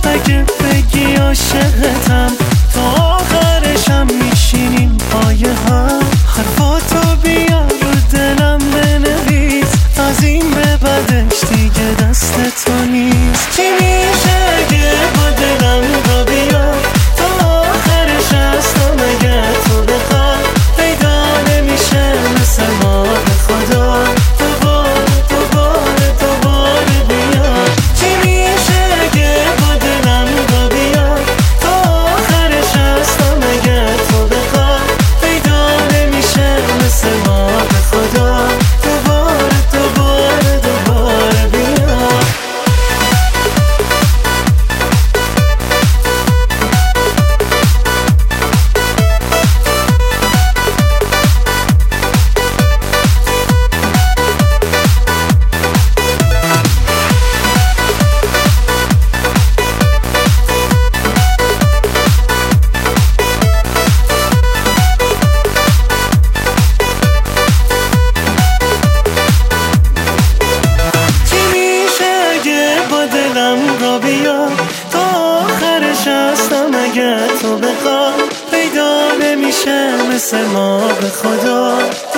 اگه بگی عاشقتم تا آخرشم میشینیم پای هم. حرفاتو بیار رو دلم بنویس، از این به بعدش دیگه دست تو نیست. چی میشه اگه با دلم را بیار تا آخرش هستم اگه تو بخوای، پیدا نمیشه مثل ما به خدا. دوباره بیار. چی میشه اگه با دلم را بیار تا آخرش هستم اگه تو بخوای، پیدا نمیشه مثل ما به خدا. دوباره بیار. تا آخرش هستم اگه تو بخوای، پیدا نمیشه مثل ما به خدا.